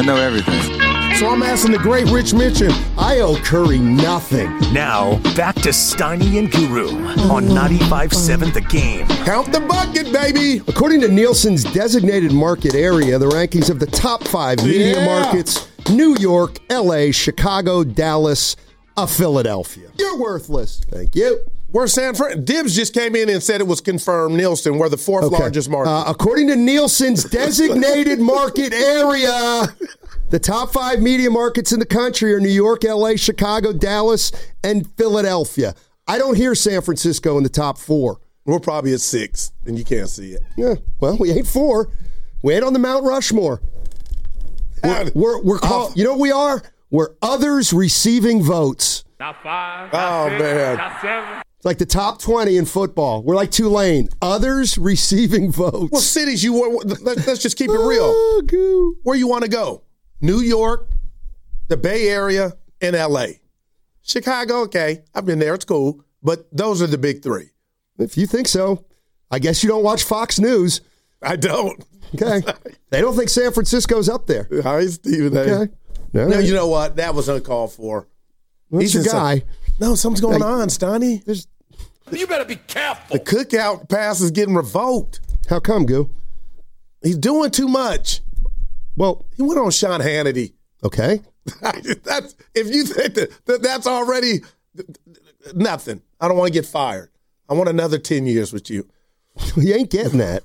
know everything. So I'm asking the great Rich Mitchell. I owe Curry nothing. Now, back to Steiny and Guru on 95.7 The Game. Count the bucket, baby. According to Nielsen's designated market area, the rankings of the top 5 media markets, New York, L.A., Chicago, Dallas, Philadelphia. You're worthless. Thank you. Where's San Fran? Dibs just came in and said it was confirmed, Nielsen, we're the 4th largest market. According to Nielsen's designated market area, the top 5 media markets in the country are New York, L.A., Chicago, Dallas, and Philadelphia. I don't hear San Francisco in the top 4. We're probably at 6, and you can't see it. Yeah, well, we ain't 4. We ain't on the Mount Rushmore. We're called, you know what we are? We're others receiving votes. Not 5, not 6, man. not 7. It's like the top 20 in football. We're like Tulane. Others receiving votes. What cities you want? Let's just keep it real. Where you want to go? New York, the Bay Area, and L.A. Chicago, okay. I've been there. It's cool. But those are the big 3. If you think so, I guess you don't watch Fox News. I don't. Okay. They don't think San Francisco's up there. Hi, Stephen A. Okay. No, you know what? That was uncalled for. He's your guy. No, something's going on, Stoney. You better be careful. The cookout pass is getting revoked. How come, Goo? He's doing too much. Well, he went on Sean Hannity. Okay. If you think that's already nothing, I don't want to get fired. I want another 10 years with you. You ain't getting that.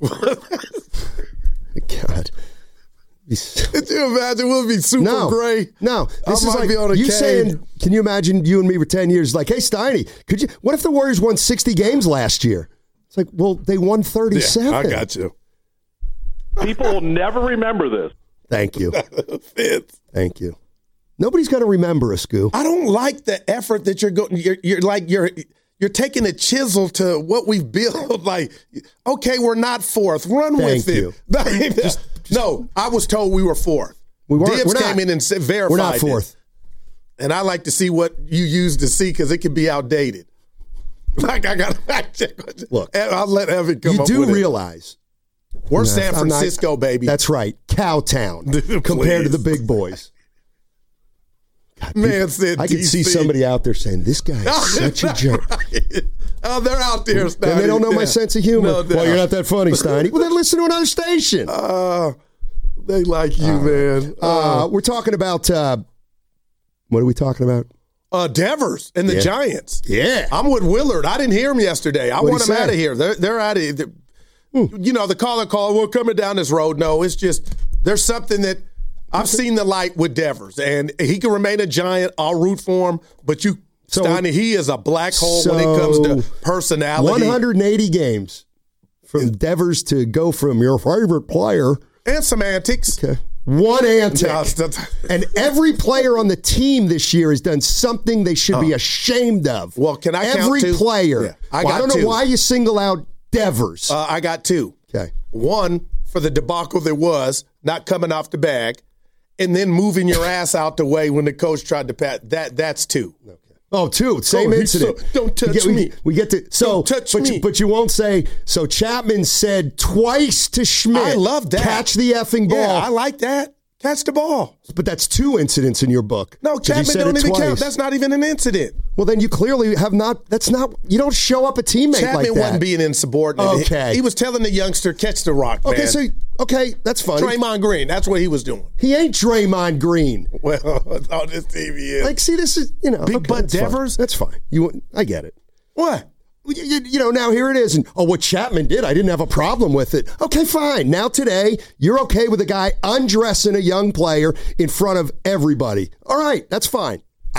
God. Could you imagine? We'll be super gray. No, this is like you saying. Can you imagine you and me for 10 years? Like, hey, Steiny, could you? What if the Warriors won 60 games last year? It's like, well, they won 37. Yeah, I got you. People will never remember this. Thank you. Thank you. Nobody's going to remember us, Goo. I don't like the effort that you're going. You're taking a chisel to what we've built. Like, okay, we're not 4th. Run with it. No, I was told we were 4th. We weren't. Dibs came in and verified. We're not 4th. And I like to see what you use to see because it could be outdated. Like, I got to fact check. Look, I'll let Evan come up with it. You do realize. We're San Francisco, baby. That's right. Cowtown compared to the big boys. God, Man said I could see somebody out there saying, this guy is such a jerk. Oh, they're out there, Steiny. And they don't know my sense of humor. No, well, you're not that funny, Steiny. Well, then listen to another station. They like you, man. We're talking about, what are we talking about? Devers and the Giants. Yeah. I'm with Willard. I didn't hear him yesterday. I want him out of here. They're out of here. You know, the caller, we're coming down this road. No, it's just there's something that I've seen the light with Devers, and he can remain a Giant. I'll root for him, but Steiny, he is a black hole when it comes to personality. 180 games from Devers to go from your favorite player. And some antics. Okay. One antic. And every player on the team this year has done something they should be ashamed of. Well, can I count every 2? player. Yeah, I don't know why you single out Devers. I got 2. Okay. One, for the debacle that was, not coming off the bag, and then moving your ass out the way when the coach tried to pat. That's 2. Okay. Oh, 2. Same incident. Don't touch me. We get to don't touch me. But you won't say. So Chapman said twice to Schmidt. I love that. Catch the effing ball. Yeah, I like that. Catch the ball. But that's 2 incidents in your book. No, Chapman don't even count. That's not even an incident. Well, then you clearly have not. That's not. You don't show up a teammate Chapman like that. wasn't being insubordinate. Okay. He was telling the youngster, catch the rock, man. Okay, that's funny. Draymond Green. That's what he was doing. He ain't Draymond Green. Well, on this TV is. Like, see, this is, Big Butt Devers? That's fine. I get it. What? Now here it is. And, what Chapman did, I didn't have a problem with it. Okay, fine. Now today, you're okay with a guy undressing a young player in front of everybody. All right, that's fine.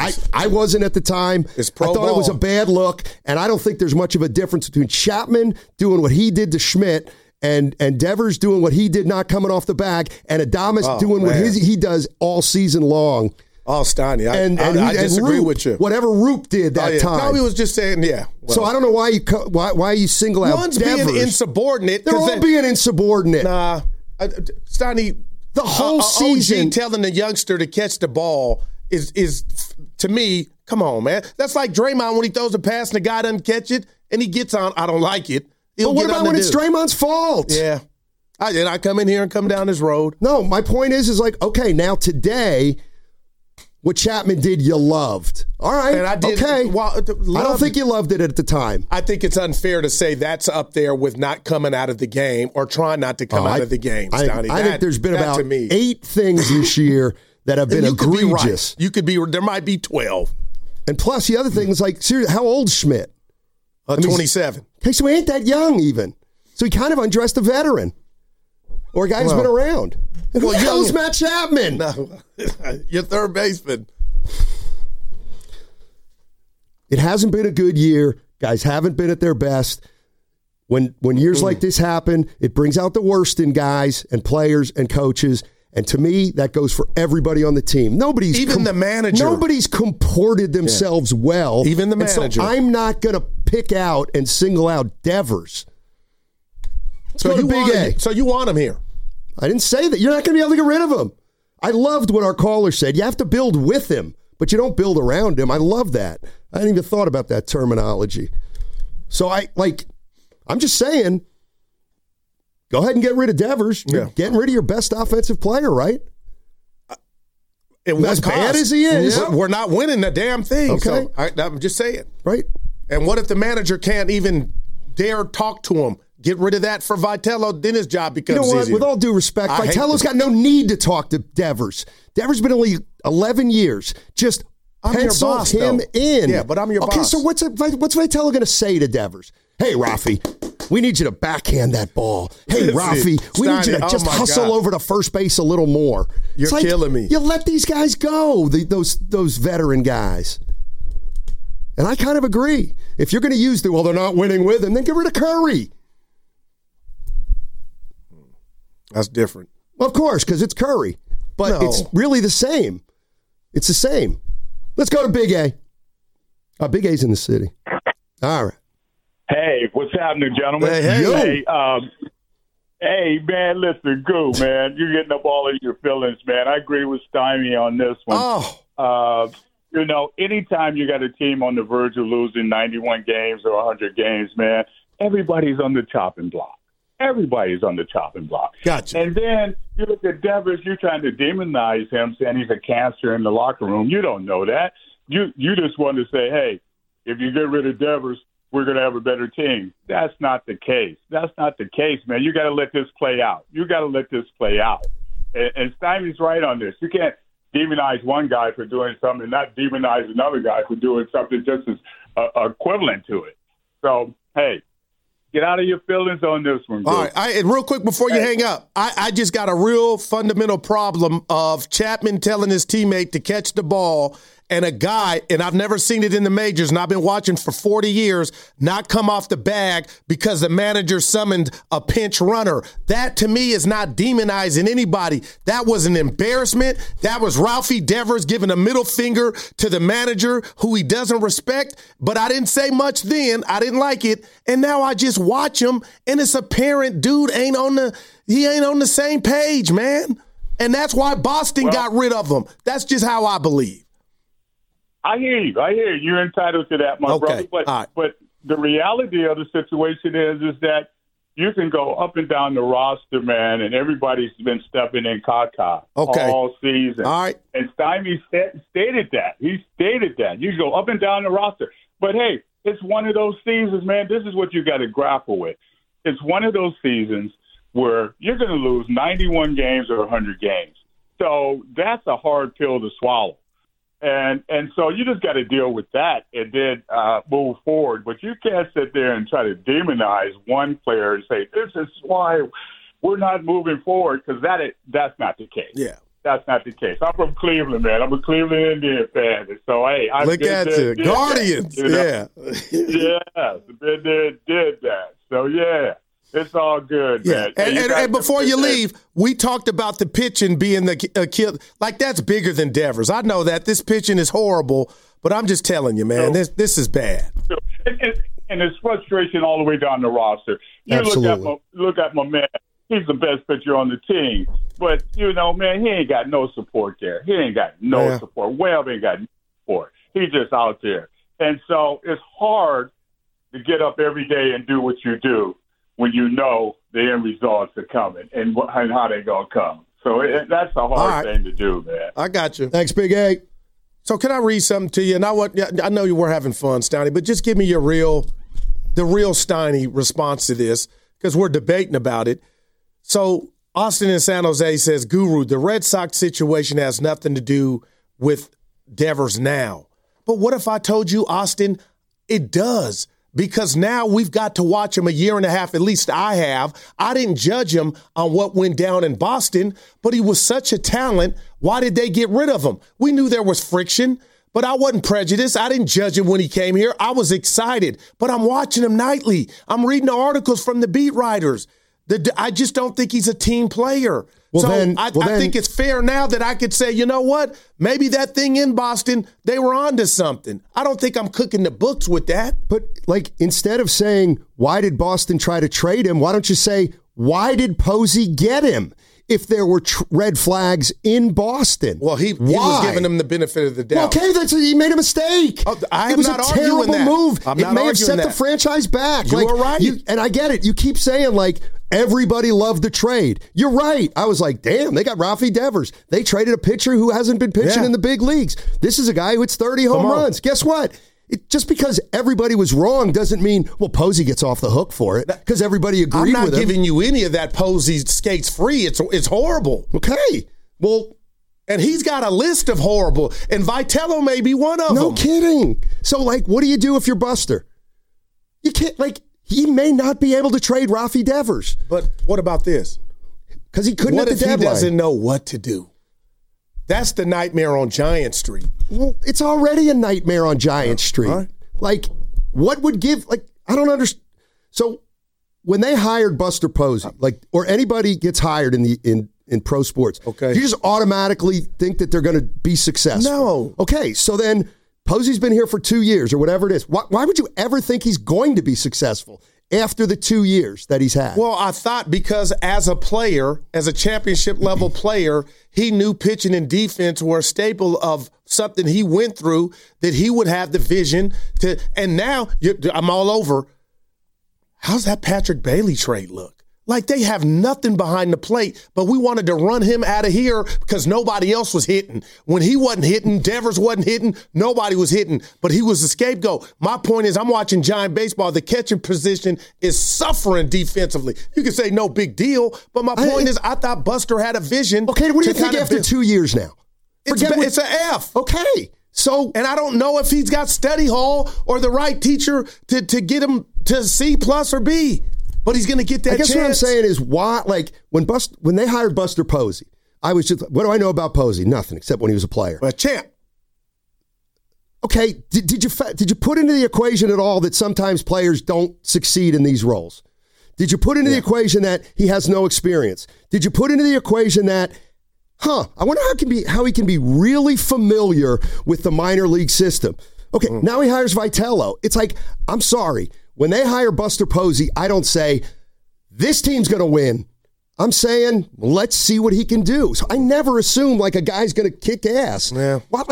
I wasn't at the time. It's pro I thought ball. It was a bad look, and I don't think there's much of a difference between Chapman doing what he did to Schmidt and Devers doing what he did not coming off the bag, and Adamas doing what he does all season long. Oh, Steiny, I disagree with you. Whatever Roop did that time. No, he was just saying, yeah. Well, so I don't know why you single out one's Devers. being insubordinate. They're all being insubordinate. Nah, Steiny, the whole season. OG telling the youngster to catch the ball is to me, come on, man. That's like Draymond when he throws a pass and the guy doesn't catch it and he gets on. I don't like it. But what about when it's Draymond's fault? Yeah. I come in here and come down this road. No, my point is like, okay, now today, what Chapman did, you loved. All right, and I did, okay. Well, I don't think you loved it at the time. I think it's unfair to say that's up there with not coming out of the game or trying not to come out of the game, Stoney. I think there's been about 8 things this year that have been egregious. You could be right. There might be 12. And plus, the other thing is like, seriously, how old's Schmidt? 27. Okay, so he ain't that young even. So he kind of undressed a veteran or a guy who's been around. And who the hell's Matt Chapman? No, your third baseman. It hasn't been a good year. Guys haven't been at their best. When years like this happen, it brings out the worst in guys and players and coaches. And to me, that goes for everybody on the team. The manager. Nobody's comported themselves well. Even the manager. So I'm not going to pick out and single out Devers. So you want him here? I didn't say that. You're not going to be able to get rid of him. I loved what our caller said. You have to build with him, but you don't build around him. I love that. I hadn't even thought about that terminology. So I'm just saying, go ahead and get rid of Devers. You're getting rid of your best offensive player, right? As bad as he is. We're not winning the damn thing. Okay. So I'm just saying. Right. And what if the manager can't even dare talk to him? Get rid of that for Vitello, then his job becomes easier. With all due respect, Vitello's got no need to talk to Devers. Devers been only 11 years. Just pencil him in. Yeah, but I'm your boss. Okay, so what's Vitello going to say to Devers? Hey, Rafi, we need you to backhand that ball. Hey, Rafi, we need you to just hustle over to first base a little more. You're killing me. You let these guys go, those veteran guys. And I kind of agree. If you're going to use they're not winning with him, then get rid of Curry. That's different. Well, of course, because it's Curry. But it's really the same. It's the same. Let's go to Big A. Big A's in the city. All right. Hey, what's happening, gentlemen? Hey, man, listen, man. You're getting up all of your feelings, man. I agree with Steiny on this one. Anytime you got a team on the verge of losing 91 games or 100 games, man, everybody's on the chopping block. Everybody's on the chopping block. Gotcha. And then you look at Devers, you're trying to demonize him, saying he's a cancer in the locker room. You don't know that. You just want to say, hey, if you get rid of Devers, we're going to have a better team. That's not the case. That's not the case, man. You got to let this play out. And Steiny's right on this. You can't demonize one guy for doing something and not demonize another guy for doing something just as equivalent to it. So, hey, get out of your feelings on this one. All right. And real quick before you hang up, I just got a real fundamental problem of Chapman telling his teammate to catch the ball and a guy, and I've never seen it in the majors, and I've been watching for 40 years, not come off the bag because the manager summoned a pinch runner. That, to me, is not demonizing anybody. That was an embarrassment. That was Ralphie Devers giving a middle finger to the manager who he doesn't respect, but I didn't say much then. I didn't like it, and now I just watch him, and it's apparent dude ain't on the same page, man. And that's why Boston got rid of him. That's just how I believe. I hear you. You're entitled to that, my brother. But the reality of the situation is that you can go up and down the roster, man, and everybody's been stepping in caca all season. All right. And Steiny stated that. He stated that. You go up and down the roster. But, hey, it's one of those seasons, man. This is what you got to grapple with. It's one of those seasons where you're going to lose 91 games or 100 games. So that's a hard pill to swallow. And so you just got to deal with that and then move forward. But you can't sit there and try to demonize one player and say, this is why we're not moving forward, because that's not the case. Yeah. That's not the case. I'm from Cleveland, man. I'm a Cleveland Indian fan. And so, hey, I look at you. Guardians. Yeah. Yeah. Been there, did that. So, yeah. It's all good, man. And before you leave, we talked about the pitching being the kill. Like, that's bigger than Devers. I know that. This pitching is horrible, but I'm just telling you, man, this is bad. And there's frustration all the way down the roster. You look at my man. He's the best pitcher on the team. But, man, he ain't got no support there. He ain't got no support. Webb ain't got no support. He's just out there. And so it's hard to get up every day and do what you do when you know the end results are coming and how they're going to come. So that's a hard thing to do, man. I got you. Thanks, Big A. So can I read something to you? And I know you were having fun, Steiny, but just give me the real Steiny response to this, because we're debating about it. So Austin in San Jose says, Guru, the Red Sox situation has nothing to do with Devers now. But what if I told you, Austin, it does? Because now we've got to watch him a year and a half, at least I have. I didn't judge him on what went down in Boston, but he was such a talent. Why did they get rid of him? We knew there was friction, but I wasn't prejudiced. I didn't judge him when he came here. I was excited, but I'm watching him nightly. I'm reading the articles from the beat writers. I just don't think he's a team player. I think it's fair now that I could say, you know what? Maybe that thing in Boston, they were onto something. I don't think I'm cooking the books with that. But, instead of saying, why did Boston try to trade him, why don't you say, why did Posey get him if there were red flags in Boston? Well, he was giving him the benefit of the doubt. Well, okay, he made a mistake. It was a terrible move. It may have set the franchise back. You were right. And I get it. You keep saying, everybody loved the trade. You're right. I was like, damn, they got Rafi Devers. They traded a pitcher who hasn't been pitching in the big leagues. This is a guy who hits 30 home runs. Guess what? Just because everybody was wrong doesn't mean, Posey gets off the hook for it because everybody agreed with him. I'm not giving you any of that Posey skates free. It's horrible. Okay. Well, and he's got a list of horrible, and Vitello may be one of them. No kidding. So, what do you do if you're Buster? You can't, he may not be able to trade Rafi Devers. But what about this? Because he couldn't at the deadline. What if he doesn't know what to do? That's the nightmare on Giant Street. Well, it's already a nightmare on Giant Street. Right. What would give, I don't understand. So when they hired Buster Posey, or anybody gets hired in pro sports, okay, you just automatically think that they're going to be successful. No. Okay, so then Posey's been here for 2 years or whatever it is. Why would you ever think he's going to be successful after the 2 years that he's had? Well, I thought because as a player, as a championship level player, he knew pitching and defense were a staple of something he went through, that he would have the vision to. And now I'm all over. How's that Patrick Bailey trade look? They have nothing behind the plate, but we wanted to run him out of here because nobody else was hitting. When he wasn't hitting, Devers wasn't hitting, nobody was hitting, but he was the scapegoat. My point is, I'm watching Giant baseball. The catching position is suffering defensively. You can say no big deal, but my point is, I thought Buster had a vision. Okay, what do you think after 2 years now? It's an F. Okay. So, and I don't know if he's got study hall or the right teacher to get him to C+ or B. But he's going to get that chance. I guess what I'm saying is why, when they hired Buster Posey, I was just, what do I know about Posey? Nothing, except when he was a player. A champ. Okay, did you put into the equation at all that sometimes players don't succeed in these roles? Did you put into the equation that he has no experience? Did you put into the equation that, I wonder how he can be really familiar with the minor league system? Okay, now he hires Vitello. It's I'm sorry. When they hire Buster Posey, I don't say, this team's going to win. I'm saying, let's see what he can do. So I never assume a guy's going to kick ass. Yeah. What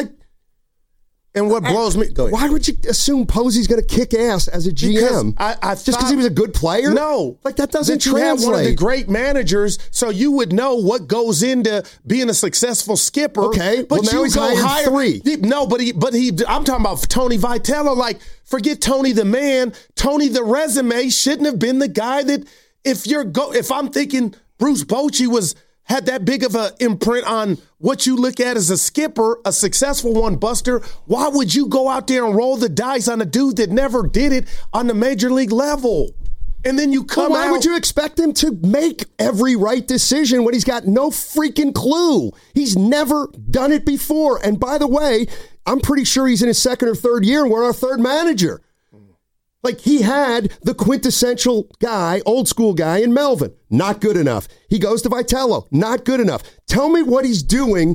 blows me? Go ahead. Why would you assume Posey's going to kick ass as a GM? Just because he was a good player? No. That doesn't you translate. Have one of the great managers, so you would know what goes into being a successful skipper. Okay. But now he's hired 3. No, but I'm talking about Tony Vitello. Forget Tony the man. Tony the resume shouldn't have been the guy that if I'm thinking Bruce Bochy had that big of an imprint on what you look at as a skipper, a successful one, Buster, why would you go out there and roll the dice on a dude that never did it on the major league level? And then you come out. Why would you expect him to make every right decision when he's got no freaking clue? He's never done it before. And by the way, I'm pretty sure he's in his second or third year and we're our third manager. He had the quintessential guy, old school guy in Melvin. Not good enough. He goes to Vitello. Not good enough. Tell me what he's doing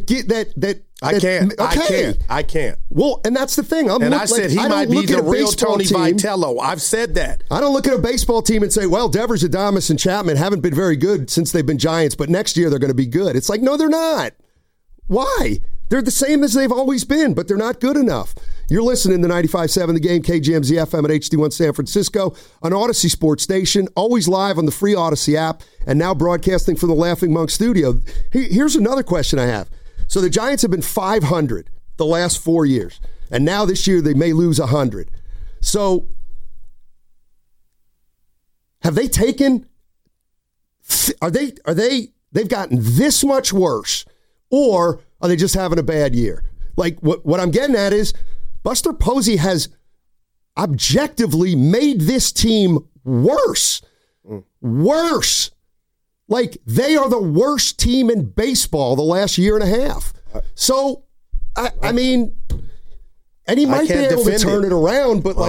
I can't. Well, and that's the thing. I said he might be the real Tony Vitello. I've said that. I don't look at a baseball team and say, well, Devers, Adames, and Chapman haven't been very good since they've been Giants, but next year they're going to be good. It's no, they're not. Why? They're the same as they've always been, but they're not good enough. You're listening to 95.7 The Game, KGMZ FM at HD1 San Francisco, on Odyssey Sports Station, always live on the free Odyssey app, and now broadcasting from the Laughing Monk studio. Here's another question I have. So the Giants have been 500 the last 4 years, and now this year they may lose 100. So have they taken... They've gotten this much worse, or are they just having a bad year? Like, what I'm getting at is Buster Posey has objectively made this team worse. Worse. Like, they are the worst team in baseball the last year and a half. So, I mean, and he might be able to turn it around, but,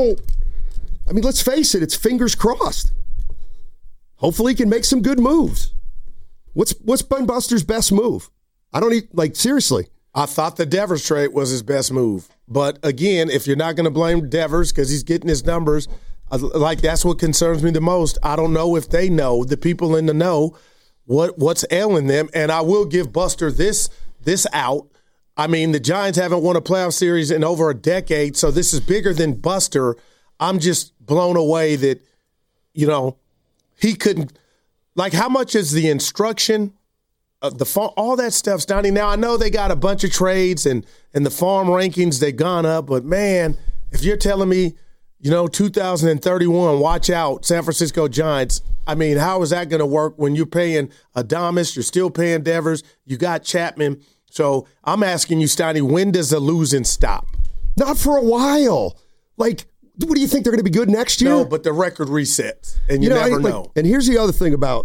let's face it, it's fingers crossed. Hopefully he can make some good moves. What's been Buster's best move? Seriously. I thought the Devers trade was his best move. But again, if you're not going to blame Devers because he's getting his numbers, that's what concerns me the most. I don't know if they know, the people in the know, what's ailing them. And I will give Buster this out. I mean, the Giants haven't won a playoff series in over a decade, so this is bigger than Buster. I'm just blown away that, he couldn't, how much is the instruction of the farm, all that stuff's down here. Now, I know they got a bunch of trades and the farm rankings, they've gone up, but man, if you're telling me, 2031, watch out, San Francisco Giants, I mean, how is that going to work when you're paying Adames, you're still paying Devers, you got Chapman. So I'm asking you, Steiny, when does the losing stop? Not for a while. What do you think, they're going to be good next year? No, but the record resets, and you never know. And here's the other thing about,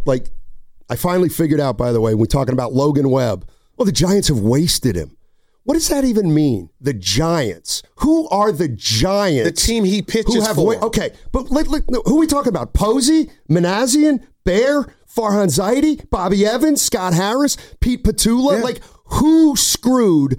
I finally figured out, by the way, we're talking about Logan Webb. Well, the Giants have wasted him. What does that even mean? The Giants. Who are the Giants? The team he pitches for. Okay, but who are we talking about? Posey, Manassian, Bear, Farhan Zaidi, Bobby Evans, Scott Harris, Pete Petula? Yeah. Who screwed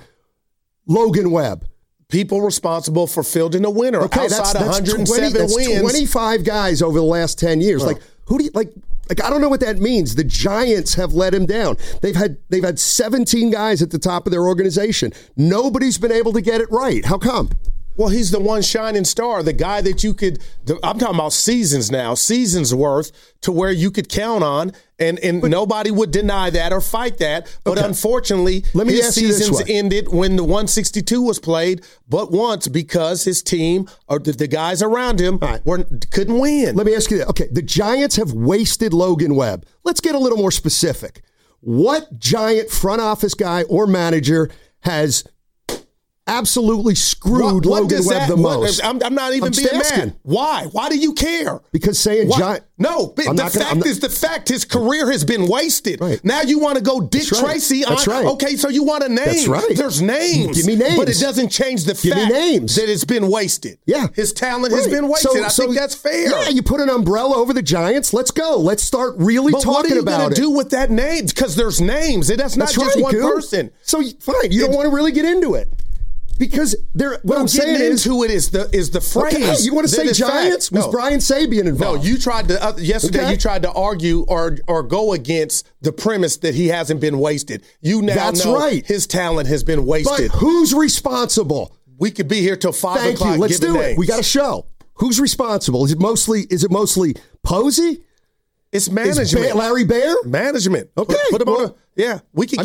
Logan Webb? People responsible for fielding a winner. Okay, outside that's 107 wins. 25 guys over the last 10 years. Oh. Who do you I don't know what that means. The Giants have let him down. They've had 17 guys at the top of their organization. Nobody's been able to get it right. How come? Well, he's the one shining star, the guy that you could – I'm talking about seasons now, seasons worth to where you could count on, and nobody would deny that or fight that. But unfortunately, his seasons ended when the 162 was played but once because his team or the guys around him couldn't win. Let me ask you that. Okay, the Giants have wasted Logan Webb. Let's get a little more specific. What Giant front office guy or manager has – absolutely screwed Logan Webb the most? I'm not even being mad. Why? Why do you care? Because saying Giant... No, the fact his career has been wasted. Right. Now you want to go Dick Tracy on... That's right. Okay, so you want a name. That's right. There's names. Give me names. But it doesn't change the fact that it's been wasted. Yeah. His talent has been wasted. I think that's fair. Yeah, you put an umbrella over the Giants. Let's go. Let's start really talking about it. But what are you going to do with that name? Because there's names. That's not just one person. So, fine. You don't want to really get into it. Because what I'm saying is who it is the phrase. Okay, you want to say Giants? Was Brian Sabian involved? No, you tried to yesterday. You tried to argue or go against the premise that he hasn't been wasted. You now know his talent has been wasted. But who's responsible? We could be here till 5 o'clock. Thank you. Let's do it. We got a show. Who's responsible? Is it mostly Posey? It's management. Larry Bear? Management. Okay. Put him on. Yeah, we could.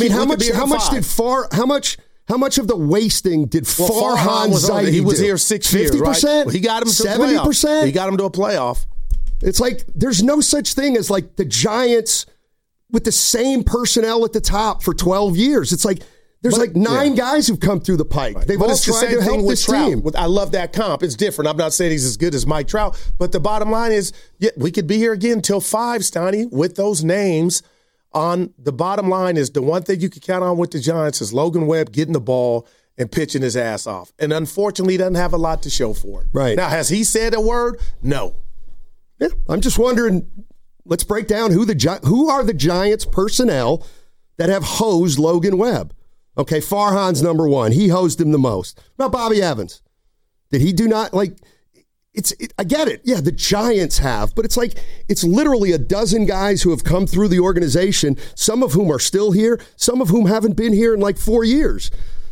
How much of the wasting did Farhan Zaidi do? He was here 6 years, 50%? Right? Well, he got him to 70%. He got him to a playoff. It's there's no such thing as the Giants with the same personnel at the top for 12 years. It's there's 9 guys who've come through the pipe. Right. They've all tried to help this team. I love that comp. It's different. I'm not saying he's as good as Mike Trout, but the bottom line is, we could be here again till 5, Steiny, with those names. On the bottom line is the one thing you can count on with the Giants is Logan Webb getting the ball and pitching his ass off. And unfortunately, he doesn't have a lot to show for it. Right. Now, has he said a word? No. Yeah, I'm just wondering, let's break down who are the Giants personnel that have hosed Logan Webb. Okay, Farhan's number one. He hosed him the most. What about Bobby Evans? Did he do not, I get it. Yeah, the Giants have, but it's literally a dozen guys who have come through the organization, some of whom are still here, some of whom haven't been here in 4 years.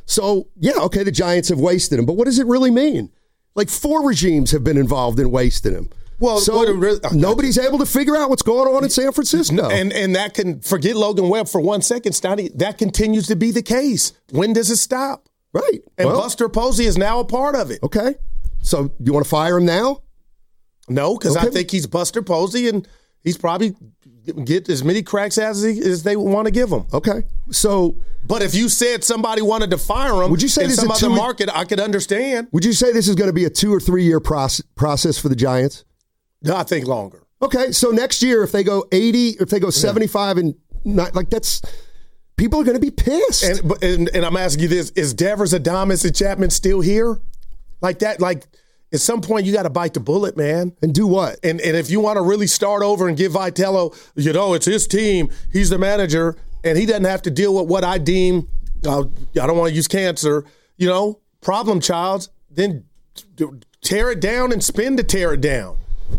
So, yeah, okay, the Giants have wasted him, but what does it really mean? Like 4 regimes have been involved in wasting him. Well, so nobody's able to figure out what's going on in San Francisco. And that can, forget Logan Webb for 1 second, Stoney, that continues to be the case. When does it stop? Right. And Buster Posey is now a part of it. Okay. So you want to fire him now? No, because I think he's Buster Posey, and he's probably get as many cracks as they want to give him. Okay. So, but if you said somebody wanted to fire him, would you say in some other market, I could understand. Would you say this is going to be a 2 or 3 year process for the Giants? No, I think longer. Okay, so next year, if they go 80, or if they go 75, and not, like that's, people are going to be pissed. And I'm asking you this: is Devers, Adames, and Chapman still here? Like that? Like at some point, you got to bite the bullet, man. And do what? And if you want to really start over and give Vitello, it's his team. He's the manager, and he doesn't have to deal with what I deem. I don't want to use cancer. Problem child. Then tear it down and spend to tear it down.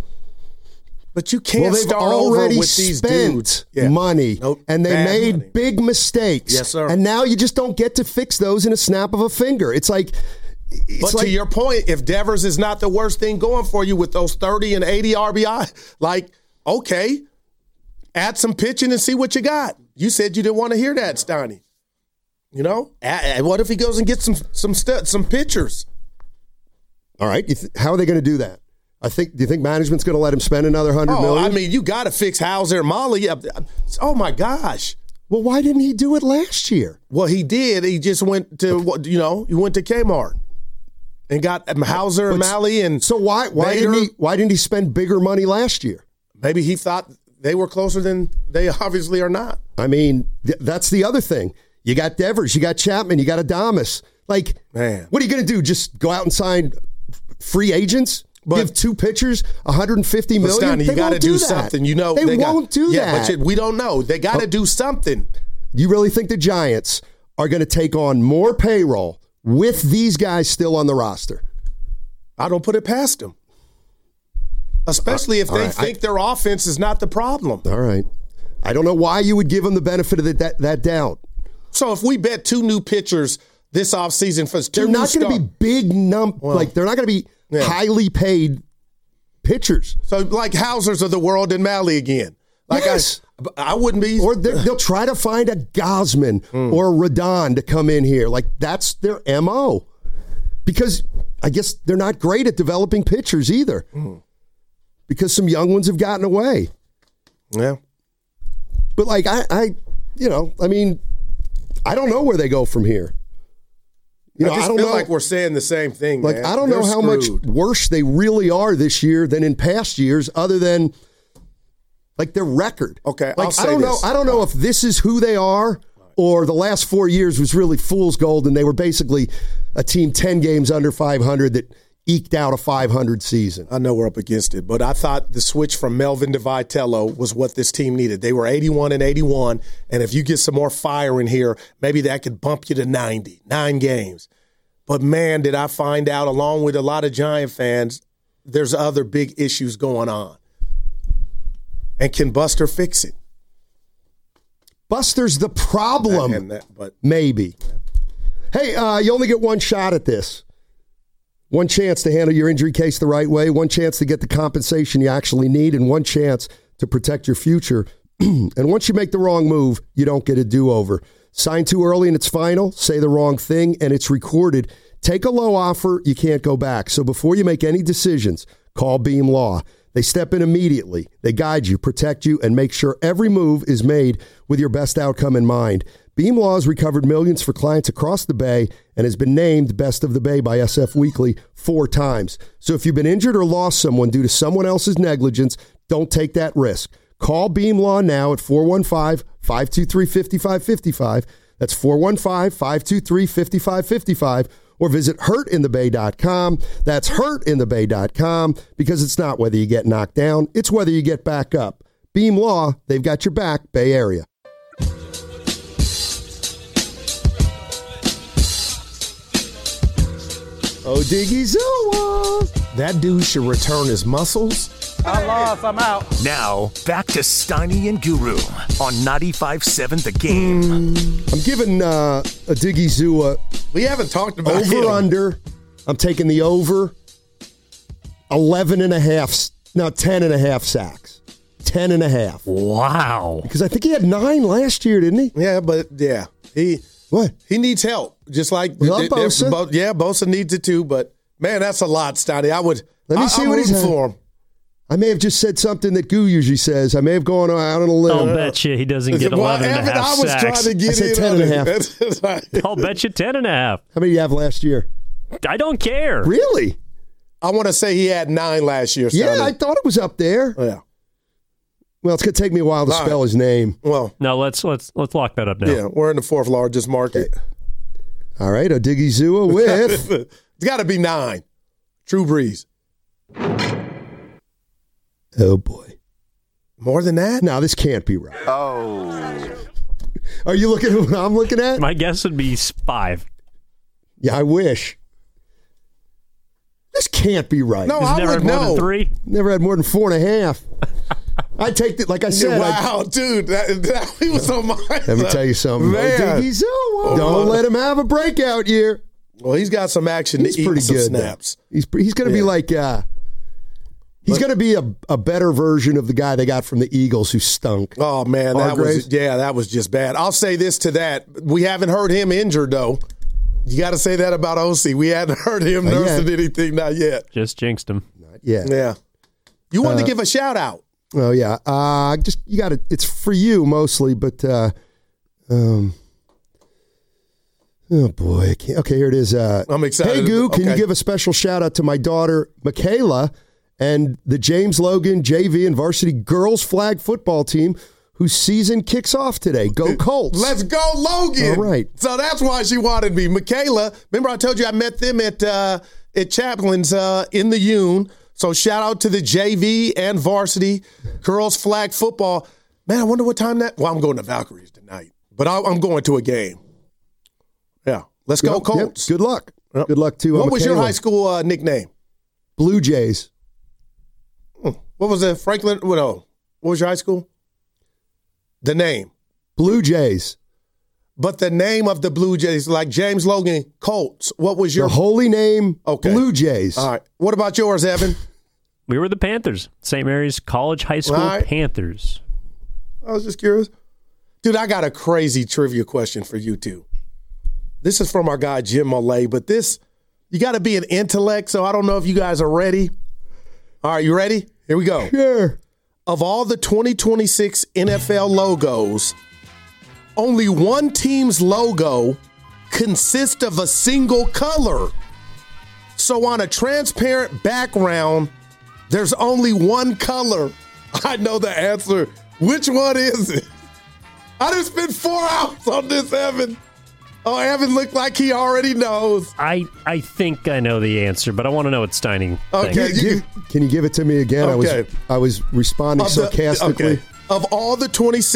But you can't start over with these dudes. Money, and they made big mistakes. Yes, sir. And now you just don't get to fix those in a snap of a finger. It's like, to your point, if Devers is not the worst thing going for you with those 30 and 80 RBI, okay, add some pitching and see what you got. You said you didn't want to hear that, Stoney. What if he goes and gets some pitchers? All right, how are they going to do that? Do you think management's going to let him spend another $100 million? I mean, you got to fix Hauser, Molly. Oh my gosh! Well, why didn't he do it last year? Well, he did. He just went to he went to Kmart and got Hauser and Malley and so why didn't he spend bigger money last year? Maybe he thought they were closer than they obviously are not. I mean, that's the other thing. You got Devers, you got Chapman, you got Adames. Like, man, what are you going to do? Just go out and sign free agents? Give 2 pitchers $150 million? Stoney, you got to do something. They won't do that. But we don't know. They got to do something. You really think the Giants are going to take on more payroll with these guys still on the roster? I don't put it past them. Especially if they think their offense is not the problem. All right. I don't know why you would give them the benefit of that doubt. So if we bet 2 new pitchers this offseason for 2 they're not going to be big they're not going to be highly paid pitchers. So like Hausers of the world and Malley again. Yes. I wouldn't be. Or they'll try to find a Gosman or a Rodon to come in here. Like that's their MO. Because I guess they're not great at developing pitchers either. Because some young ones have gotten away. Yeah. But like I don't know where they go from here. I don't feel like we're saying the same thing. Like, man. I don't know how much worse they really are this year than in past years, other than like their record. Okay, like, I'll say this. I don't know if this is who they are, or the last 4 years was really fool's gold, and they were basically a team 10 games under 500 that eked out a 500 season. I know we're up against it, but I thought the switch from Melvin to Vitello was what this team needed. They were 81 and 81, and if you get some more fire in here, maybe that could bump you to 90, 9 games. But, man, did I find out, along with a lot of Giant fans, there's other big issues going on. And can Buster fix it? Buster's the problem. Maybe. Hey, you only get one shot at this. One chance to handle your injury case the right way, one chance to get the compensation you actually need, and one chance to protect your future. And once you make the wrong move, you don't get a do-over. Sign too early and it's final, say the wrong thing, and it's recorded. Take a low offer, you can't go back. So before you make any decisions, call Beam Law. They step in immediately. They guide you, protect you, and make sure every move is made with your best outcome in mind. Beam Law has recovered millions for clients across the Bay and has been named Best of the Bay by SF Weekly 4 times. So if you've been injured or lost someone due to someone else's negligence, don't take that risk. Call Beam Law now at 415-523-5555. That's 415-523-5555. Or visit hurtinthebay.com. That's hurtinthebay.com, because it's not whether you get knocked down, it's whether you get back up. Beam Law, they've got your back, Bay Area. Oh, Diggy Zua. That dude should return his muscles. I lost. I'm out. Now, back to Steiny and Guru on 95.7 The Game. I'm giving a Diggy Zua We haven't talked about over him. under. I'm taking the over. 10.5 sacks. 10.5. Wow. Because I think he had 9 last year, didn't he? Yeah, but he needs help. Just like Bosa. Bosa needs it too. But man, that's a lot, Stoney. Let me see what he's rooting for him. I may have just said something that Goo usually says. I may have gone out on a limb. I'll bet you he doesn't get 11.5 sacks. I was trying to get I said 10.5. I'll bet you 10.5. How many do you have last year? I don't care. Really? I want to say he had 9 last year. Stoney. Yeah, I thought it was up there. Yeah. Well, it's going to take me a while to spell his name. Well, No, let's lock that up now. yeah, we're in the 4th largest market. All right, Odigizua with... It's got to be 9. Drew Brees. Oh, boy. More than that? No, this can't be right. Oh. Are you looking at what I'm looking at? My guess would be 5. Yeah, I wish. This can't be right. No, He's I never would had more know. than 3. Never had more than 4.5. I take it, like I said. Wow, dude, that he was on my. Let me tell you something. Man. Odigizua. Don't let him have a breakout year. Well, he's got some action He's to eat pretty some good. snaps. He's going to be like he's going to be a better version of the guy they got from the Eagles who stunk. Oh man, Hargraves? that was just bad. I'll say this to that: we haven't heard him injured though. You got to say that about OC. We hadn't heard him nursing anything, not yet. Just jinxed him. Yeah. Yeah. You wanted to give a shout out. Oh yeah. You got to. It's for you mostly, but oh boy. I can't. Okay, here it is. I'm excited. Hey Goo, can you Okay. give a special shout out to my daughter Michaela and the James Logan JV and varsity girls flag football team whose season kicks off today. Go Colts. Let's go, Logan. All right. So that's why she wanted me. Michaela, remember I told you I met them at Chaplin's in the Yoon. So shout out to the JV and varsity girls flag football. Man, I wonder what time that. Well, I'm going to Valkyries tonight, but I'm going to a game. Yeah, let's go, Yep, Colts. Good luck. Yep. Good luck to What was your Michaela. high school nickname? Blue Jays. What was it? Franklin? What was your high school? The name. Blue Jays. But the name of the Blue Jays, like James Logan Colts. What was your The holy name, Okay. Blue Jays. All right. What about yours, Evan? We were the Panthers. St. Mary's College High School All right. Panthers. I was just curious. Dude, I got a crazy trivia question for you, too. This is from our guy, Jim Millay, but you got to be an intellect, so I don't know if you guys are ready. All right, you ready? Here we go. Sure. Of all the 2026 NFL logos, only one team's logo consists of a single color. So on a transparent background, there's only one color. I know the answer. Which one is it? I just spent 4 hours on this, Evan. Oh, Evan looked like he already knows. I think I know the answer, but I want to know what Steining Okay. thinks. Can you give it to me again? Okay. I was responding sarcastically. Of all the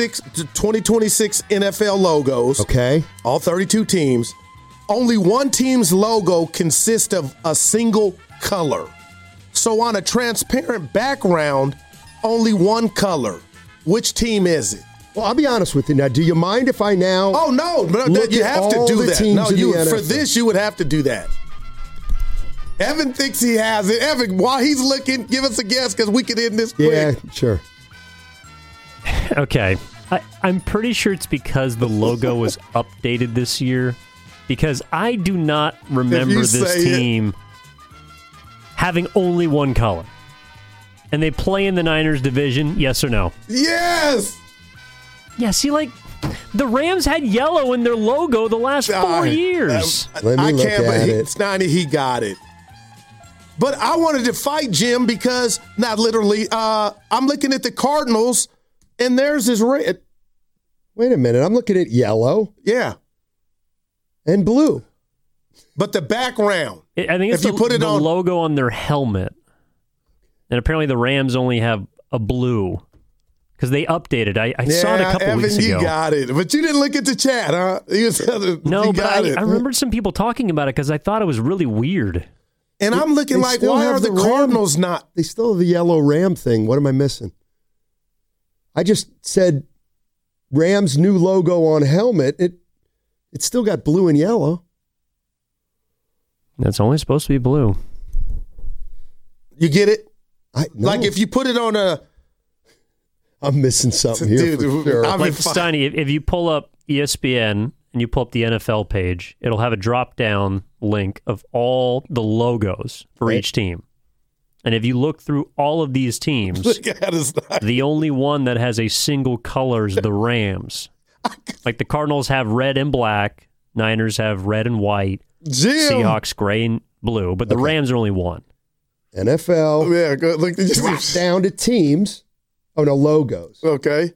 2026 NFL logos, Okay. all 32 teams, only one team's logo consists of a single color. So on a transparent background, only one color. Which team is it? Well, I'll be honest with you now. Do you mind if I now? Oh, no. Look You at have to all do the that. teams No, in the for NFL. this, you would have to do that. Evan thinks he has it. Evan, while he's looking, give us a guess because we can end this quick. Yeah, sure. Okay. I'm pretty sure it's because the logo was updated this year, because I do not remember this say it. team having only one color. And they play in the Niners division, yes or no? Yes! Yeah, see, like, the Rams had yellow in their logo the last 4 years. Let me I look can't, at but it. Snotty, he got it. But I wanted to fight Jim because, not literally, I'm looking at the Cardinals, and theirs is red. Wait a minute. I'm looking at yellow Yeah. and blue. But the background. I think it's If you put it the on- logo on their helmet. And apparently the Rams only have a blue. Because they updated. I saw it a couple Evan, weeks ago. you got it. But you didn't look at the chat, huh? No, you but got it. I remembered some people talking about it because I thought it was really weird. And I'm looking They like, still why have are the the Ram- Cardinals not? They still have the yellow Ram thing. What am I missing? I just said Rams new logo on helmet. It still got blue and yellow. That's only supposed to be blue. You get it? No. Like if you put it on a... I'm missing something here Dude, for sure. I'm Like, fine. Steiny, if you pull up ESPN and you pull up the NFL page, it'll have a drop-down link of all the logos for each team. And if you look through all of these teams, Look at his eye. the only one that has a single color is the Rams. Like the Cardinals have red and black, Niners have red and white, Jim. Seahawks gray and blue, but the Rams are only one. NFL. Yeah, go, look. Drop down to teams. Oh, no, logos. Okay.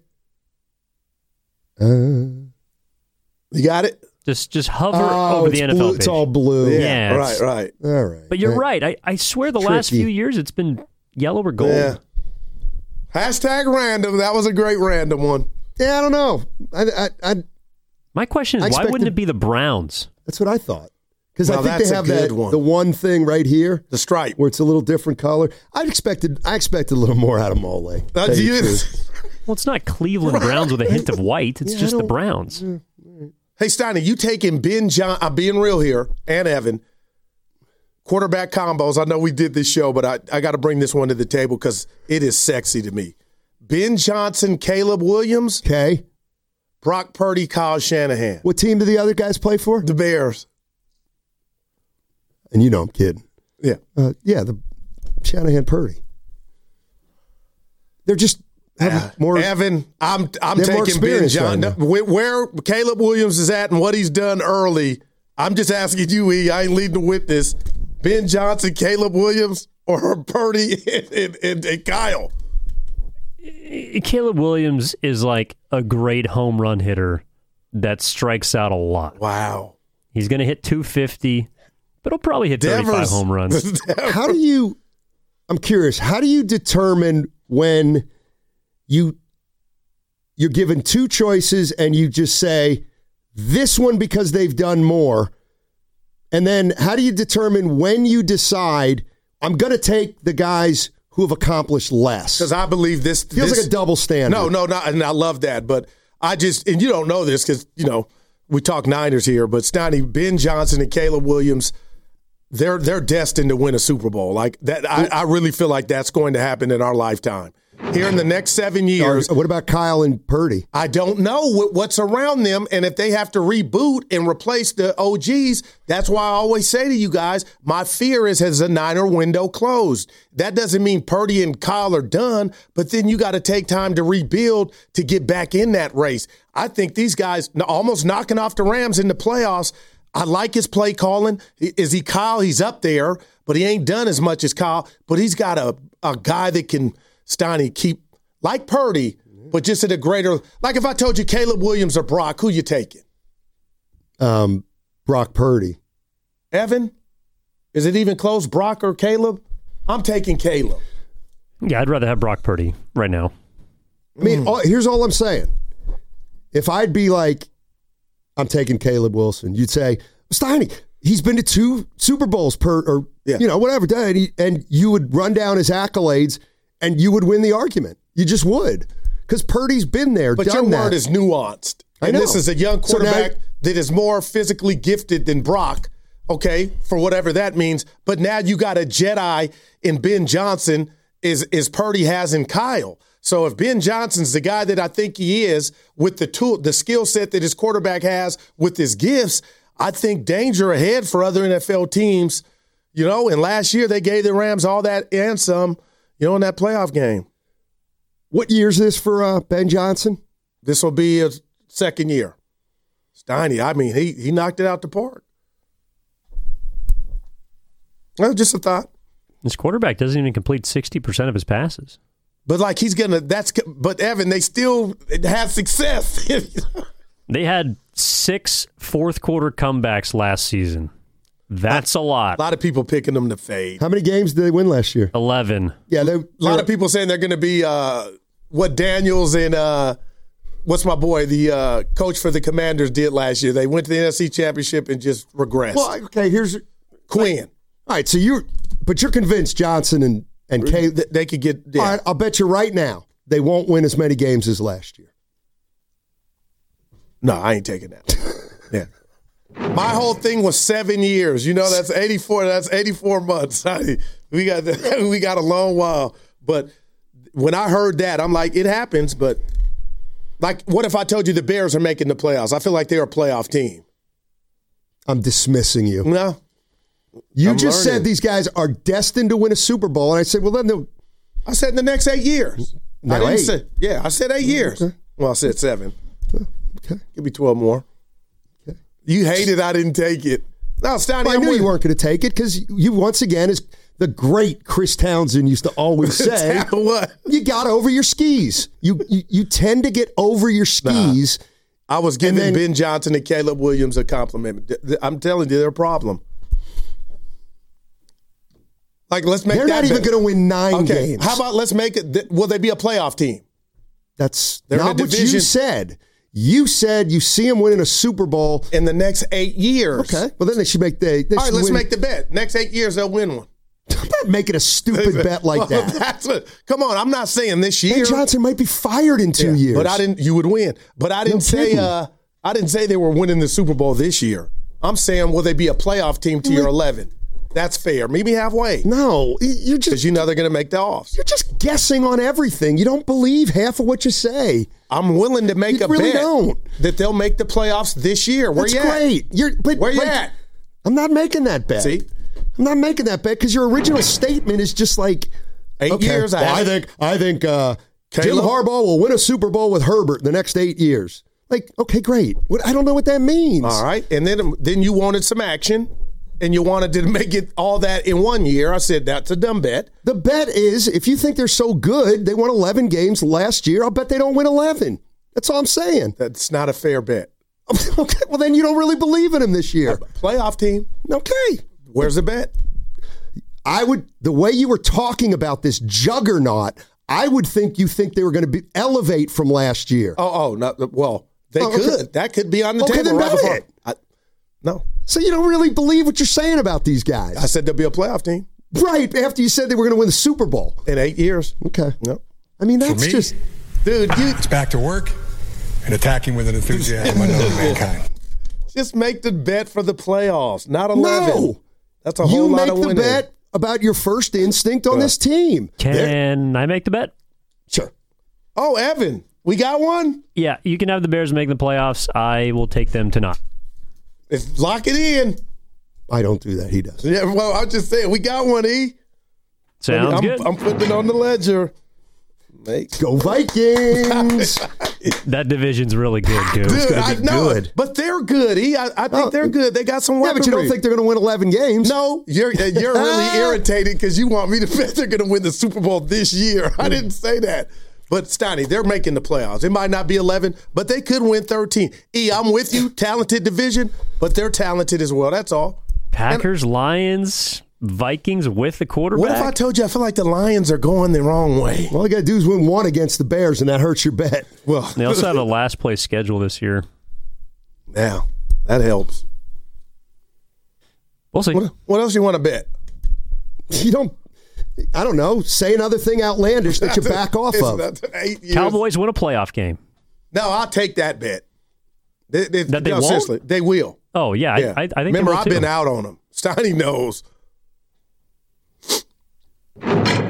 You got it? Just hover over the it's NFL blue. page. It's all blue. Yeah, it's- right. All right. But you're right. I swear the last Tricky. few years it's been yellow or gold. Yeah. Hashtag random. That was a great random one. Yeah, I don't know. I My question is, I why expected- wouldn't it be the Browns? that's what I thought. Because Well, I think that's they a have good that one. the one thing right here The stripe. where it's a little different color. I expected a little more out of Mole. Tell you the truth. Well, it's not Cleveland Browns with a hint of white. It's Yeah, just I the don't- Browns. Hey, Steiny, you taking Ben John? I'm being real here, and Evan. Quarterback combos. I know we did this show, but I got to bring this one to the table because it is sexy to me. Ben Johnson, Caleb Williams, Okay. Brock Purdy, Kyle Shanahan. What team do the other guys play for? The Bears. And you know I'm kidding. Yeah. Yeah, the Shanahan Purdy. They're just having more. Evan, I'm They have more taking Ben experience right Johnson. now. Where Caleb Williams is at and what he's done early, I'm just asking you, E. I ain't leading the witness. Ben Johnson, Caleb Williams, or Purdy and Kyle? Caleb Williams is like a great home run hitter that strikes out a lot. Wow. He's going to hit 250, but he'll probably hit 35 home runs. How do you? I'm curious. How do you determine when you're given two choices and you just say this one because they've done more, and then how do you determine when you decide I'm going to take the guys who have accomplished less? Because I believe this Feels like a double standard. No, not, and I love that. But I just, and you don't know this because, we talk Niners here, but Steiny, Ben Johnson and Caleb Williams, they're destined to win a Super Bowl. Like that, I really feel like that's going to happen in our lifetime. Here in the next 7 years. What about Kyle and Purdy? I don't know what's around them, and if they have to reboot and replace the OGs, that's why I always say to you guys, my fear is has the Niner window closed. That doesn't mean Purdy and Kyle are done, but then you got to take time to rebuild to get back in that race. I think these guys almost knocking off the Rams in the playoffs. I like his play calling. Is he Kyle? He's up there, but he ain't done as much as Kyle, but he's got a guy that can – Steiny, keep like Purdy, but just at a greater. Like if I told you Caleb Williams or Brock, who you taking? Brock Purdy. Evan, is it even close? Brock or Caleb? I'm taking Caleb. Yeah, I'd rather have Brock Purdy right now. I mean, here's all I'm saying. If I'd be like, I'm taking Caleb Wilson, you'd say, Steiny, he's been to 2 Super Bowls whatever, and you would run down his accolades. And you would win the argument. You just would. Because Purdy's been there, but done your that. word is nuanced. I And know. this is a young So now- quarterback that is more physically gifted than Brock, okay, for whatever that means. But now you got a Jedi in Ben Johnson is Purdy has in Kyle. So if Ben Johnson's the guy that I think he is with the skill set that his quarterback has with his gifts, I think danger ahead for other NFL teams. And last year they gave the Rams all that and some, in that playoff game. What year is this for Ben Johnson? This will be his second year. Steiny, I mean, he knocked it out the park. Well, just a thought. His quarterback doesn't even complete 60% of his passes. But like but Evan, they still have success. They had 6 fourth-quarter comebacks last season. That's a lot. A lot of people picking them to fade. How many games did they win last year? 11. Yeah, A lot of people saying they're going to be what Daniels and what's my boy, the coach for the Commanders did last year. They went to the NFC Championship and just regressed. Well, okay, here's Quinn. all right. So you're convinced Johnson and Kay. They could get. Yeah. All right, I'll bet you right now they won't win as many games as last year. No, I ain't taking that. Yeah. My whole thing was 7 years. You know, that's 84. That's 84 months. We got a long while. But when I heard that, I'm like, it happens. But like, what if I told you the Bears are making the playoffs? I feel like they're a playoff team. I'm dismissing you. No. You just said these guys are destined to win a Super Bowl, and I said, well, then I said in the next 8 years. No, I didn't 8. say, yeah, I said 8 years. Okay. Well, I said 7. Okay. Give me 12 more. Okay. You hated I didn't take it. No, Stoney, I knew you weren't going to take it because you, once again, as the great Chris Townsend used to always say, what? You got over your skis. You tend to get over your skis. I was giving Ben Johnson and Caleb Williams a compliment. I'm telling you, they're a problem. Like, let's make they're that not even going to win 9 games. How about let's make it? Will they be a playoff team? That's They're not in a what division. you said. You said you see them winning a Super Bowl in the next 8 years. Okay. Well, then they should make the. All right, let's make the bet. Next 8 years, they'll win one. I'm not making a stupid bet like that. That's what. Come on, I'm not saying this year. Ben Johnson might be fired in 2 years. But I didn't. You would win. But I didn't say. I didn't say they were winning the Super Bowl this year. I'm saying, will they be a playoff team to year 11? That's fair. Meet me halfway. No, you're just. Because you know they're going to make the offs. You're just guessing on everything. You don't believe half of what you say. I'm willing to make you a really bet don't. that they'll make the playoffs this year. Where That's you great. at? Where you at? I'm not making that bet. See? I'm not making that bet because your original statement is just like 8 years. I think Jim Harbaugh will win a Super Bowl with Herbert in the next 8 years. Like, okay, great. I don't know what that means. All right, and then you wanted some action, and you wanted to make it all that in 1 year. I said that's a dumb bet. The bet is if you think they're so good, they won 11 games last year. I'll bet they don't win 11. That's all I'm saying. That's not a fair bet. Okay, well then you don't really believe in him this year. Playoff team. Okay. Where's the bet? The way you were talking about this juggernaut, I would think you think they were going to elevate from last year. Oh, no. Well, they could. Okay. That could be on the Okay, table then right bet before. it. No. So you don't really believe what you're saying about these guys. I said they'll be a playoff team. Right, after you said they were going to win the Super Bowl. In 8 years. Okay. No. I mean, that's For me, just... Dude, it's back to work and attacking with an enthusiasm unknown to mankind. just make the bet for the playoffs, not 11. No. That's a whole lot of winning. You make the bet about your first instinct on this team. Can I make the bet? Sure. Oh, Evan, we got one? Yeah, you can have the Bears make the playoffs. I will take them to not. Lock it in. I don't do that. He does. Yeah, well, I'm just saying, we got one, E. Sounds good. I'm putting it on the ledger. Go Vikings. That division's really good, too. Dude, I know good. it, but they're good, E. I think they're good. They got some Yeah, weaponry. but you don't think they're going to win 11 games? No, you're really irritated because you want me to bet they're going to win the Super Bowl this year. I didn't say that. But, Stoney, they're making the playoffs. It might not be 11, but they could win 13. E, I'm with you. Talented division, but they're talented as well. That's all. Packers, Lions, Vikings with the quarterback. What if I told you I feel like the Lions are going the wrong way? All you got to do is win one against the Bears, and that hurts your bet. Well, They also have a last place schedule this year. now, that helps. We'll see. What else you want to bet? You don't, I don't know, say another thing outlandish that you back off It's of. not 8 years. Cowboys win a playoff game. No, I'll take that bet. That they no, won't? seriously, they will. Oh, yeah. Yeah. I think Remember, they will I've too. been out on them. Stoney knows. Let's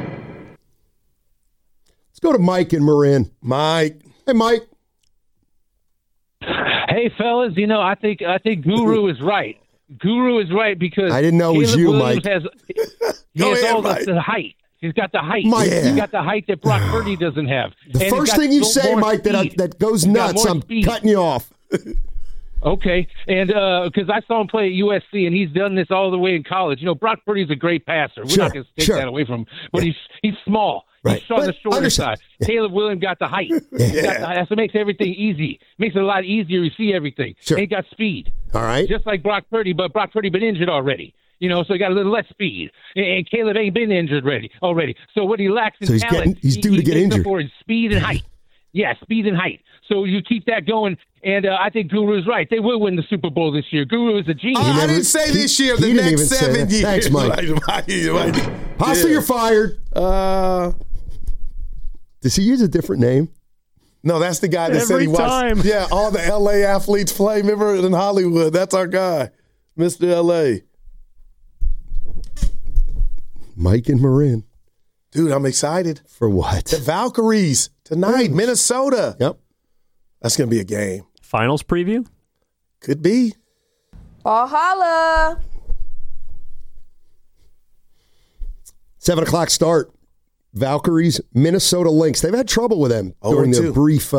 go to Mike in Marin. Mike. Hey, Mike. Hey, fellas, I think Guru is right. Guru is right because I didn't know it was Caleb you, Williams Mike. He Go has ahead, all Mike. the height. He's got the height. Mike, He's got the height that Brock Purdy doesn't have. The And first he's got thing you more say, Mike, speed. that goes He's got nuts, more I'm speed. cutting you off. Okay, and because I saw him play at USC, and he's done this all the way in college. Brock Purdy's a great passer. We're not going to take that away from him, but he's small. Right. He's on the But shorter understand. side. Caleb Williams got the height. That's what makes everything easy. Makes it a lot easier to see everything. Sure. And he got speed. All right. Just like Brock Purdy, but Brock Purdy been injured already. So he got a little less speed. And Caleb ain't been injured already. So what he lacks in So he's talent, he's due to get makes up injured. for his speed and height. Yeah, speed and height. So you keep that going, and I think Guru's right. They will win the Super Bowl this year. Guru is a genius. I didn't say this year, the he didn't next even say 7 that. years. Thanks, Mike. Hostile, you're fired. Does he use a different name? No, that's the guy that said he watched. Yeah, all the L.A. athletes play. Remember in Hollywood? That's our guy, Mr. L.A. Mike and Marin. Dude, I'm excited. For what? The Valkyries tonight, Minnesota. Yep. That's going to be a game. Finals preview? Could be. Holla. 7 o'clock start. Valkyries, Minnesota Lynx. They've had trouble with them during their brief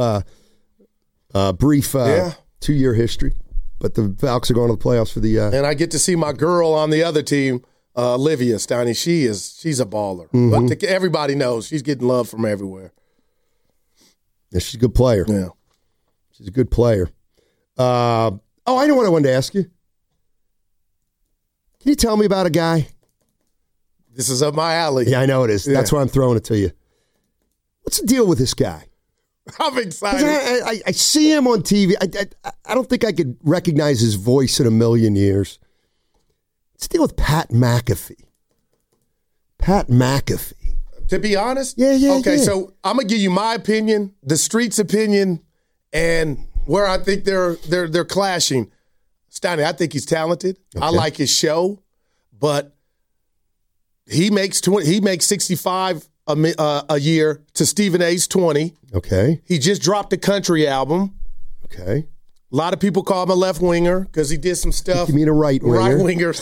2-year history. But the Valks are going to the playoffs for the. And I get to see my girl on the other team, Olivia Steiny. She's a baller. Mm-hmm. But everybody knows she's getting love from everywhere. Yeah, she's a good player. Yeah, she's a good player. I know what I wanted to ask you. Can you tell me about a guy? This is up my alley. Yeah, I know it is. Yeah. That's why I'm throwing it to you. What's the deal with this guy? I'm excited. I see him on TV. I don't think I could recognize his voice in a million years. What's the deal with Pat McAfee? Pat McAfee. To be honest? Yeah. Okay, so I'm going to give you my opinion, the street's opinion, and where I think they're clashing. Steiny, I think he's talented. Okay. I like his show, but he makes 65 a year to Stephen A's 20. Okay. He just dropped a country album. Okay. A lot of people call him a left winger because he did some stuff. You mean a right winger? Right winger.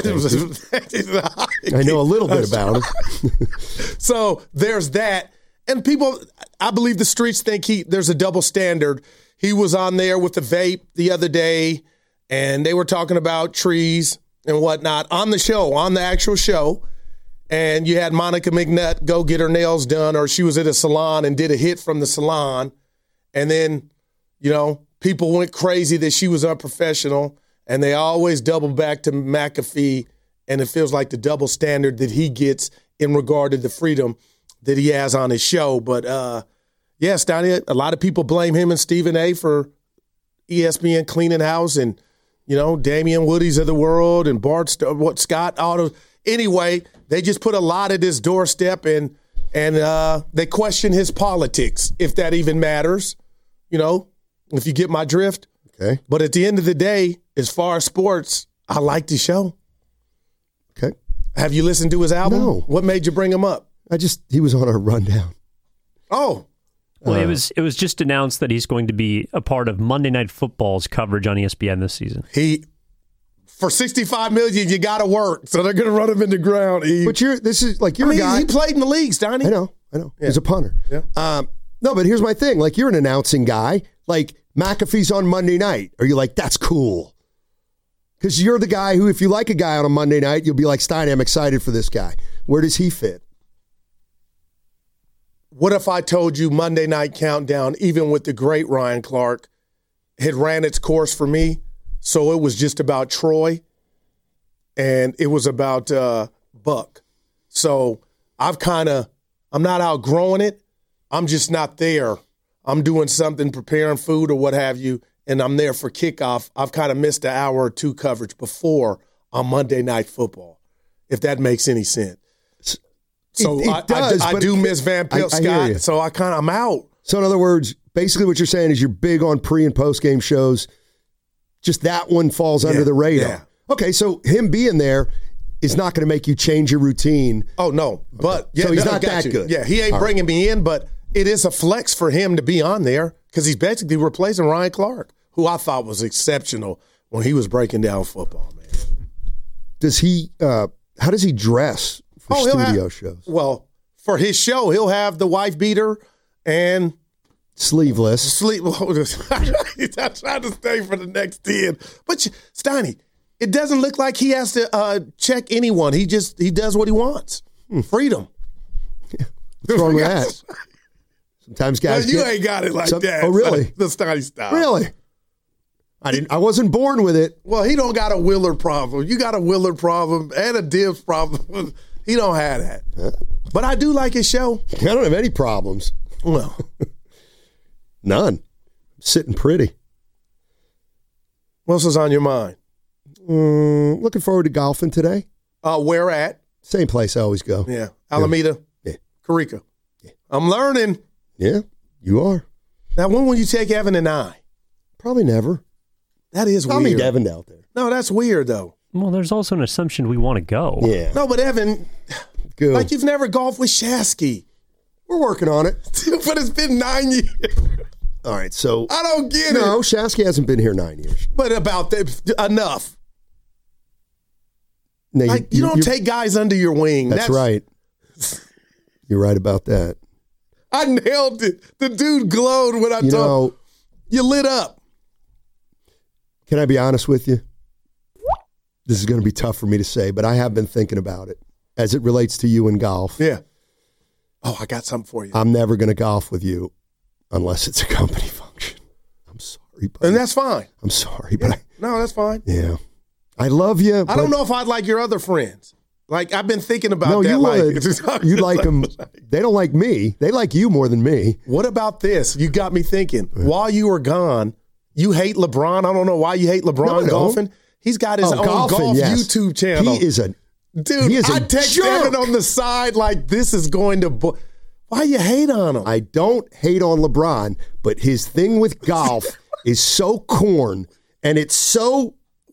I know a little bit about him. So there's that. And people, I believe the streets think there's a double standard. He was on there with the vape the other day, and they were talking about trees and whatnot on the show, on the actual show. And you had Monica McNutt go get her nails done, or she was at a salon and did a hit from the salon. And then, people went crazy that she was unprofessional, and they always double back to McAfee, and it feels like the double standard that he gets in regard to the freedom that he has on his show. But, Steiny, a lot of people blame him and Stephen A. for ESPN cleaning house and, Damian Woody's of the world and Scott Otto. Anyway, they just put a lot at his doorstep, and they question his politics, if that even matters, if you get my drift. Okay. But at the end of the day, as far as sports, I like the show. Okay. Have you listened to his album? No. What made you bring him up? He was on our rundown. Oh. Well, it was just announced that he's going to be a part of Monday Night Football's coverage on ESPN this season. For $65 million, you got to work, so they're going to run him in the ground. But you're a guy. He played in the leagues, Donnie. I know. Yeah. He's a punter. Yeah. No, but here's my thing. Like, you're an announcing guy. Like, McAfee's on Monday night. Are you like, that's cool? Because you're the guy who, if you like a guy on a Monday night, you'll be like, Steiny, I'm excited for this guy. Where does he fit? What if I told you Monday Night Countdown, even with the great Ryan Clark, had ran its course for me? So it was just about Troy, and it was about Buck. So I'm not outgrowing it. I'm just not there. I'm doing something, preparing food or what have you, and I'm there for kickoff. I've kind of missed an hour or two coverage before on Monday Night Football, if that makes any sense. So it does, I do miss Van Pelt Scott, so I'm out. So in other words, basically what you're saying is you're big on pre- and post-game shows. Just that one falls under the radar. Yeah. Okay, so him being there is not going to make you change your routine. Oh, no. But so he's not that good. Yeah, he ain't bringing me in, but it is a flex for him to be on there because he's basically replacing Ryan Clark, who I thought was exceptional when he was breaking down football, man. Does he how does he dress for studio shows? Well, for his show, he'll have the wife beater and sleeveless. I'm trying to stay for the next 10. But Steiny, it doesn't look like he has to check anyone. He does what he wants. Freedom. Yeah. What's wrong with that? Sometimes guys you ain't got it like that. Oh, really? The Steiny style. Really? I wasn't born with it. Well, he don't got a Willard problem. You got a Willard problem and a Dibbs problem. He don't have that. But I do like his show. I don't have any problems. Well, none. Sitting pretty. What else is on your mind? Looking forward to golfing today. Where at? Same place I always go. Yeah. Alameda. Yeah. Carica. Yeah. I'm learning. Yeah, you are. Now, when will you take Evan and I? Probably never. That is I'll weird. meet Evan out there. No, that's weird, though. Well, there's also an assumption we want to go. Yeah. No, but Evan, Go. like you've never golfed with Shasky. We're working on it. But it's been 9 years. All right, so. I don't get it. No, Shasky hasn't been here 9 years. But about that, enough. No, Like, you don't take guys under your wing. That's right. You're right about that. I nailed it. The dude glowed when I told him. You lit up. Can I be honest with you? This is going to be tough for me to say, but I have been thinking about it as it relates to you in golf. Yeah. Oh, I got something for you. I'm never going to golf with you unless it's a company function. I'm sorry, buddy. And that's fine. I'm sorry, but No, that's fine. yeah. I love you. I don't know if I'd like your other friends. Like, I've been thinking about that. You would. You'd like them. They don't like me. They like you more than me. What about this? You got me thinking. While you were gone, you hate LeBron. I don't know why you hate LeBron golfing. He's got his own golf YouTube channel. He is a dude. I text Evan on the side like this is going to. Why you hate on him? I don't hate on LeBron, but his thing with golf is so corn, and it's so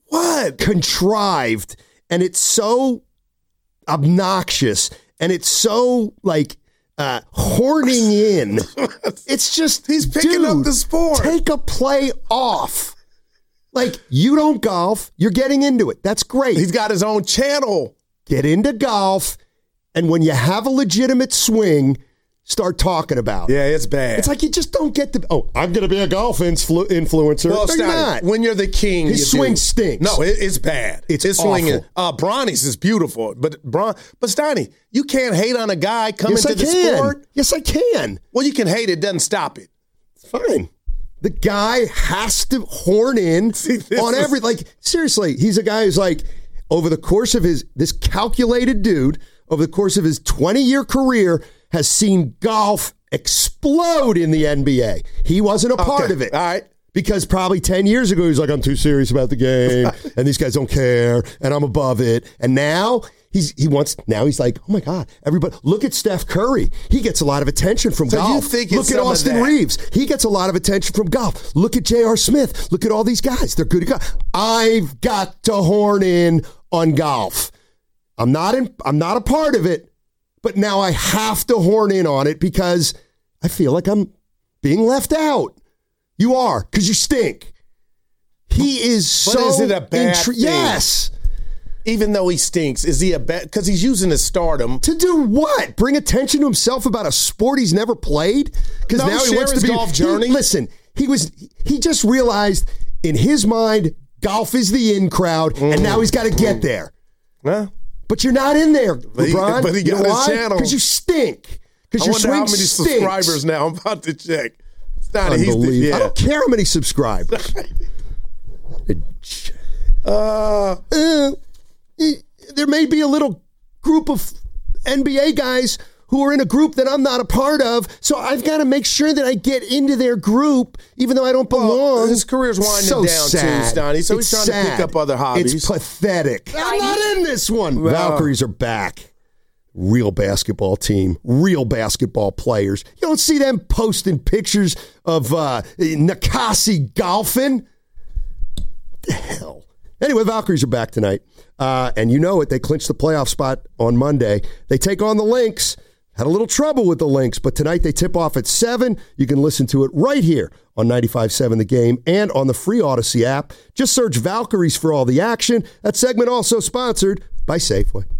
contrived, and it's so obnoxious, and it's so like horning in. It's just he's picking up the sport. Take a play off. Like, you don't golf, you're getting into it. That's great. He's got his own channel. Get into golf, and when you have a legitimate swing, start talking about it. Yeah, it's bad. It's like you just don't get the, I'm going to be a golf influencer. Well, no, you're not. When you're the king, his swing stinks. No, it's bad. His swing is, Bronny's is beautiful, but Steiny, you can't hate on a guy coming to the sport. Yes, I can. Well, you can hate it, doesn't stop it. It's fine. The guy has to horn in seriously, he's a guy who's like, over the course of this calculated dude, over the course of his 20-year career, has seen golf explode in the NBA. He wasn't a part of it. All right. Because probably 10 years ago, he was like, I'm too serious about the game, and these guys don't care, and I'm above it. And now he's like, oh my God, everybody, look at Steph Curry. He gets a lot of attention from golf. You think look at Austin Reeves. He gets a lot of attention from golf. Look at J.R. Smith. Look at all these guys. They're good at golf. I've got to horn in on golf. I'm not a part of it, but now I have to horn in on it because I feel like I'm being left out. You are, because you stink. He is so... But is it a bad thing? Yes. Even though he stinks, is he a bad... Because he's using his stardom. To do what? Bring attention to himself about a sport he's never played? Because now he wants to be... golf journey. He just realized in his mind, golf is the in crowd, and now he's got to get there. Yeah. But you're not in there, LeBron. But he got his channel. Because you stink. Because your swing stinks. I wonder how many subscribers now. I'm about to check. Unbelievable. I don't care how many subscribers. There may be a little group of NBA guys who are in a group that I'm not a part of, so I've got to make sure that I get into their group, even though I don't belong. Well, his career's winding down too, Stoney, so he's trying to pick up other hobbies. It's pathetic. I'm not in this one. Well, Valkyries are back. Real basketball team, real basketball players. You don't see them posting pictures of Nakasi golfing. What the hell? Anyway, Valkyries are back tonight. And you know it. They clinched the playoff spot on Monday. They take on the Lynx. Had a little trouble with the Lynx, but tonight they tip off at 7. You can listen to it right here on 95.7 The Game and on the free Odyssey app. Just search Valkyries for all the action. That segment also sponsored by Safeway.